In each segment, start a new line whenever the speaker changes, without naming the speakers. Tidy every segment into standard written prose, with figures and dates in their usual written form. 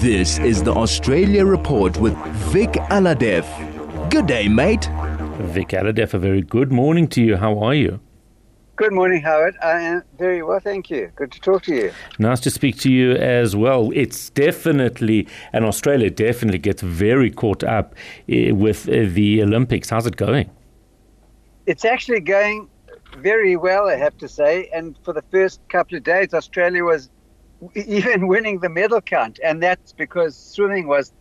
This is the Australia Report with Vic Aladef. Good day, mate.
Vic Aladef, a very good morning to you. How are you?
Good morning, Howard. I am very well, thank you. Good to talk to you.
Nice to speak to you as well. It's definitely, and Australia definitely gets very caught up with the Olympics. How's it going?
It's actually going very well, I have to say. And for the first couple of days, Australia was even winning the medal count. And that's because swimming was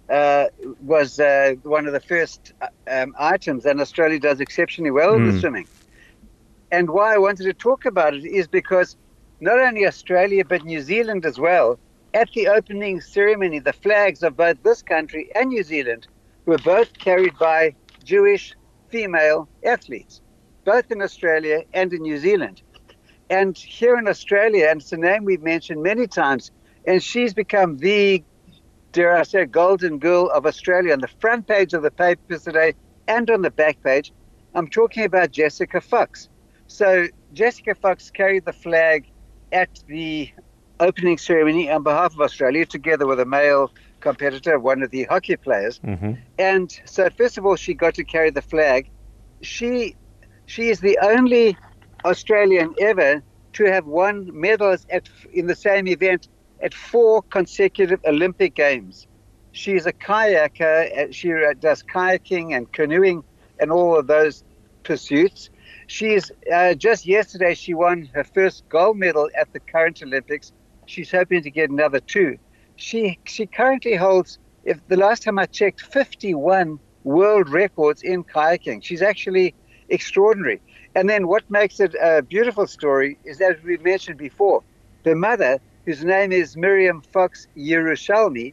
one of the first items, and Australia does exceptionally well in the swimming. And why I wanted to talk about it is because not only Australia, but New Zealand as well, at the opening ceremony, the flags of both this country and New Zealand were both carried by Jewish female athletes, both in Australia and in New Zealand. And here in Australia, and it's a name we've mentioned many times, and she's become the, dare I say, golden girl of Australia on the front page of the papers today and on the back page. I'm talking about Jessica Fox. So Jessica Fox carried the flag at the opening ceremony on behalf of Australia, together with a male competitor, one of the hockey players. And so first of all, she got to carry the flag. She is the only Australian ever to have won medals in the same event at 4 consecutive Olympic Games. She's a kayaker. She does kayaking and canoeing and all of those pursuits. She's just yesterday she won her first gold medal at the current Olympics. She's hoping to get another 2. She currently holds, if the last time I checked, 51 world records in kayaking. She's actually extraordinary. And then what makes it a beautiful story is, as we mentioned before, her mother, whose name is Miriam Fox Yerushalmi,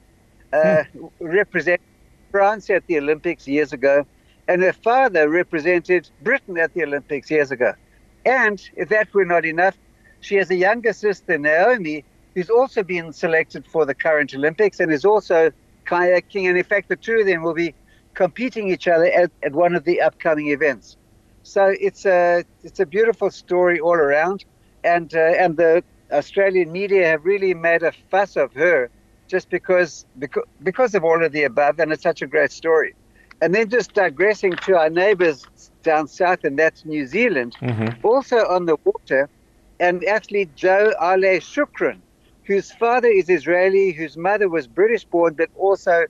represented France at the Olympics years ago. And her father represented Britain at the Olympics years ago. And if that were not enough, she has a younger sister, Naomi, who's also been selected for the current Olympics and is also kayaking. And in fact, the two of them will be competing each other at one of the upcoming events. So it's a beautiful story all around. And the Australian media have really made a fuss of her just because of all of the above. And it's such a great story. And then just digressing to our neighbours down south, and that's New Zealand, also on the water, an athlete, Joe Ale Shukran, whose father is Israeli, whose mother was British-born, but also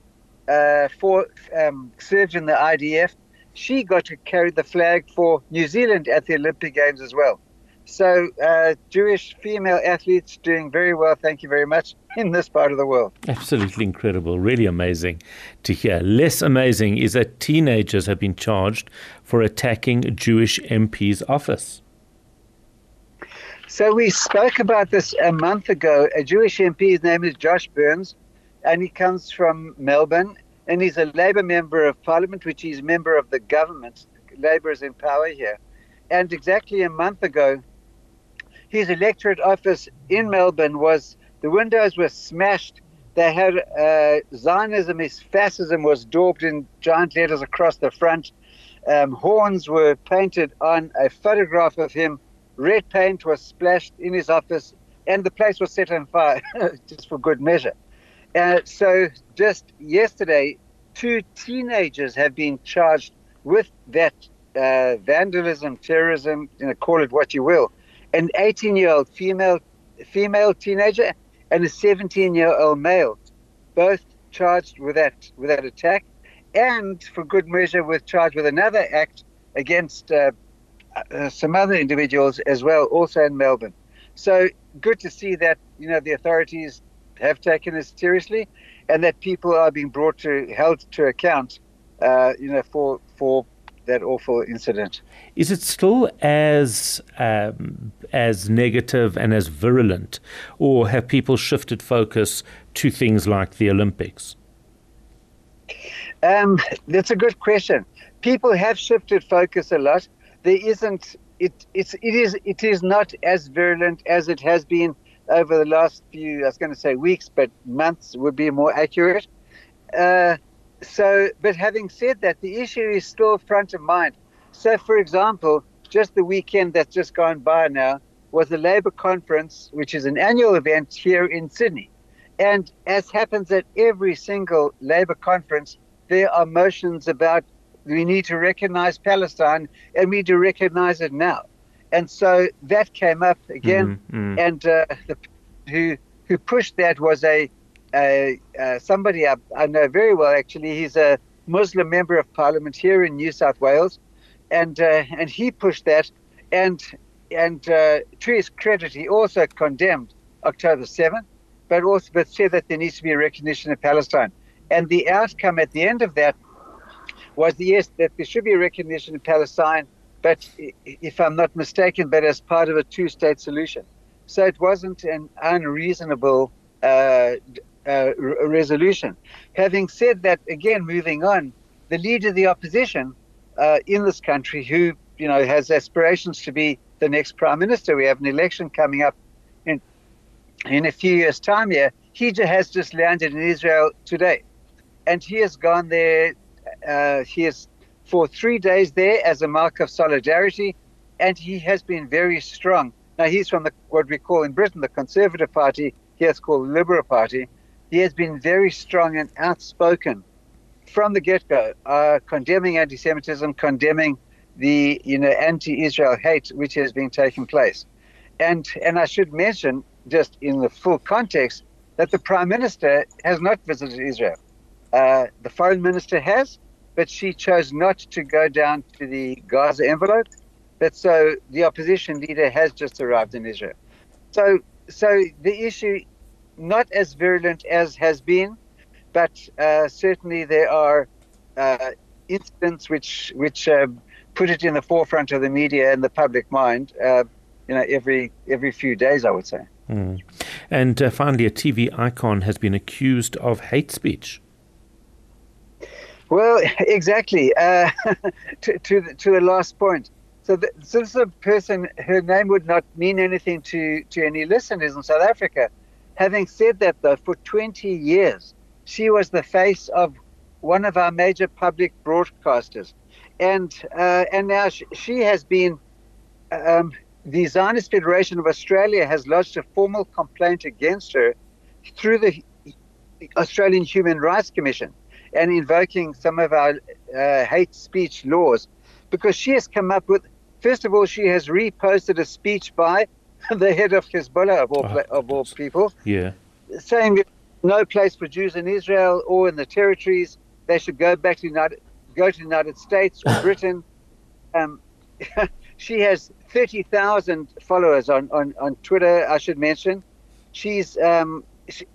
served in the IDF. She got to carry the flag for New Zealand at the Olympic Games as well. So Jewish female athletes doing very well, thank you very much, in this part of the world.
Absolutely incredible, really amazing to hear. Less amazing is that teenagers have been charged for attacking Jewish MP's office.
So we spoke about this a month ago. A Jewish MP, his name is Josh Burns, and he comes from Melbourne, and he's a Labour member of Parliament, which is a member of the government. Labour is in power here. And exactly a month ago, his electorate office in Melbourne the windows were smashed. They had Zionism is fascism was daubed in giant letters across the front. Horns were painted on a photograph of him. Red paint was splashed in his office, and the place was set on fire, just for good measure. So just yesterday, 2 teenagers have been charged with that vandalism, terrorism, call it what you will. An 18-year-old female teenager and a 17-year-old male, both charged with that attack, and for good measure charged with another act against some other individuals as well, also in Melbourne. So good to see that the authorities have taken this seriously, and that people are being held to account, for that awful incident.
Is it still as negative and as virulent, or have people shifted focus to things like the Olympics?
That's a good question. People have shifted focus a lot. There isn't. It is not as virulent as it has been over the last few, I was going to say weeks, but months would be more accurate. But having said that, the issue is still front of mind. So, for example, just the weekend that's just gone by now was the Labour Conference, which is an annual event here in Sydney. And as happens at every single Labour conference, there are motions about we need to recognize Palestine and we need to recognize it now. And so that came up again, and who pushed that was somebody I know very well, actually. He's a Muslim member of parliament here in New South Wales, and he pushed that, and to his credit, he also condemned October 7th, but said that there needs to be a recognition of Palestine. And the outcome at the end of that was yes, that there should be a recognition of Palestine, but if I'm not mistaken, but as part of a two-state solution. So it wasn't an unreasonable resolution. Having said that, again, moving on, the leader of the opposition in this country, who has aspirations to be the next prime minister, we have an election coming up in a few years' time here, he has just landed in Israel today. And he has gone there, he is for 3 days there as a mark of solidarity, and he has been very strong. Now, he's from what we call in Britain the Conservative Party, here it's called the Liberal Party. He has been very strong and outspoken from the get-go, condemning anti-Semitism, condemning the anti-Israel hate which has been taking place. And I should mention, just in the full context, that the Prime Minister has not visited Israel. The Foreign Minister has, but she chose not to go down to the Gaza envelope. But so the opposition leader has just arrived in Israel. So the issue, not as virulent as has been, but certainly there are incidents which put it in the forefront of the media and the public mind. Every few days, I would say.
And finally, a TV icon has been accused of hate speech.
Well, exactly. To the last point. So this is a person, her name would not mean anything to any listeners in South Africa. Having said that, though, for 20 years, she was the face of one of our major public broadcasters. And now she has been, the Zionist Federation of Australia has lodged a formal complaint against her through the Australian Human Rights Commission, and invoking some of our hate speech laws, because she has come up with, first of all, she has reposted a speech by the head of Hezbollah, of all people, saying that no place for Jews in Israel or in the territories. They should go back to the United States or Britain. She has 30,000 followers on Twitter, I should mention. She's and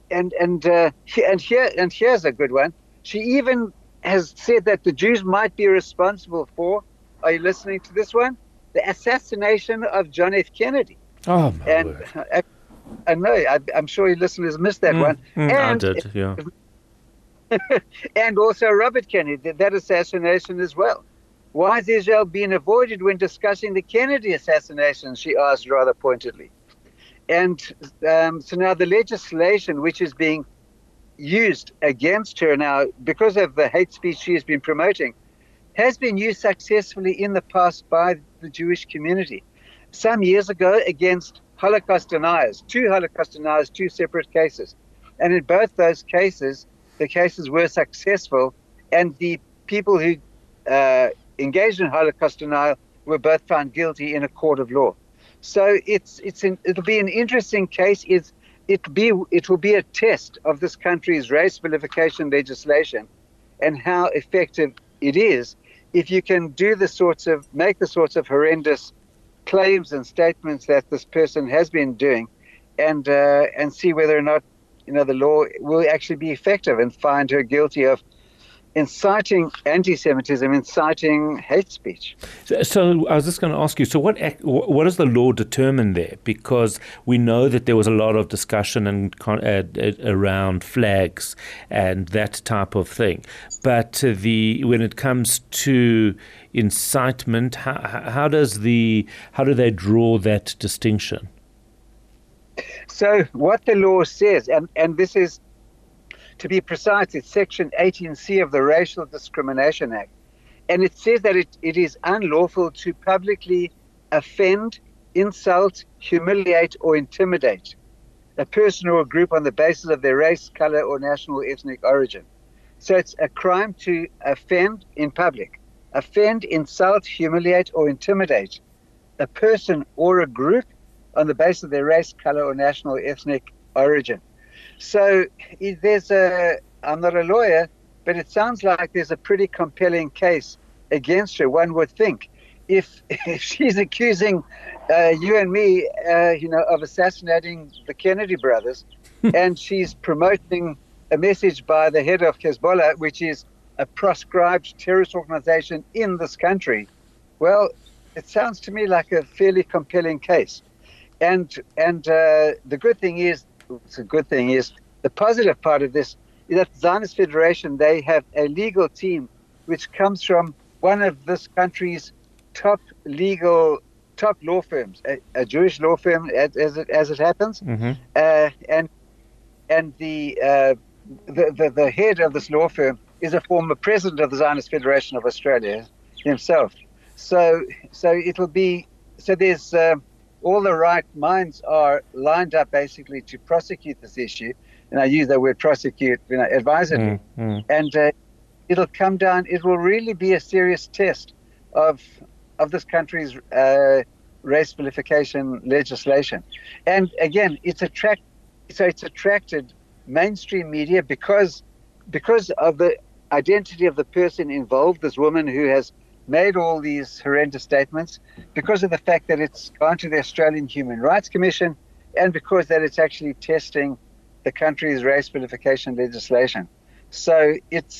here's a good one. She even has said that the Jews might be responsible for, are you listening to this one? The assassination of John F. Kennedy.
Oh, my word.
I know, I'm sure your listeners missed that one.
I did, yeah.
And also Robert Kennedy, that assassination as well. Why has Israel been avoided when discussing the Kennedy assassination, she asked rather pointedly. And so now the legislation which is being used against her now, because of the hate speech she has been promoting, has been used successfully in the past by the Jewish community. Some years ago against Holocaust deniers, two separate cases. And in both those cases, the cases were successful, and the people who engaged in Holocaust denial were both found guilty in a court of law. So it'll be an interesting case. It will be a test of this country's race vilification legislation and how effective it is if you can make the sorts of horrendous claims and statements that this person has been doing, and see whether or not the law will actually be effective and find her guilty of inciting anti-Semitism, inciting hate speech.
So I was just going to ask you, so what does the law determine there? Because we know that there was a lot of discussion around flags and that type of thing. But when it comes to incitement, how do they draw that distinction?
So what the law says, and this is, to be precise, it's Section 18C of the Racial Discrimination Act. And it says that it is unlawful to publicly offend, insult, humiliate, or intimidate a person or a group on the basis of their race, color, or national ethnic origin. So it's a crime to offend in public, offend, insult, humiliate, or intimidate a person or a group on the basis of their race, color, or national ethnic origin. So I'm not a lawyer, but it sounds like there's a pretty compelling case against her, one would think. If she's accusing you and me, of assassinating the Kennedy brothers, and she's promoting a message by the head of Hezbollah, which is a proscribed terrorist organization in this country, well, it sounds to me like a fairly compelling case. And the positive part of this is that the Zionist Federation, they have a legal team which comes from one of this country's top law firms, a Jewish law firm, as it happens, and the head of this law firm is a former president of the Zionist Federation of Australia himself. So there's all the right minds are lined up basically to prosecute this issue, and I use the word prosecute, advisedly. And it'll come down. It will really be a serious test of this country's race vilification legislation. And again, it's attracted mainstream media because of the identity of the person involved, this woman who has made all these horrendous statements, because of the fact that it's gone to the Australian Human Rights Commission, and because that it's actually testing the country's race vilification legislation. So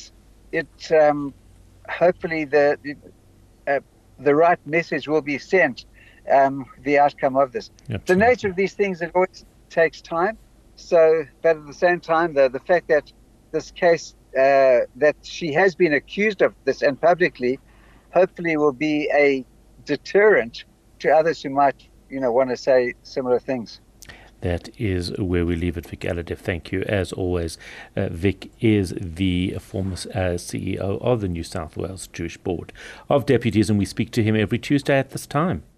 hopefully the right message will be sent, the outcome of this. Absolutely. The nature of these things, it always takes time. So, but at the same time, the fact that this case, that she has been accused of this and publicly, hopefully will be a deterrent to others who might, want to say similar things.
That is where we leave it. Vic Alhadeff, thank you. As always, Vic is the former CEO of the New South Wales Jewish Board of Deputies, and we speak to him every Tuesday at this time.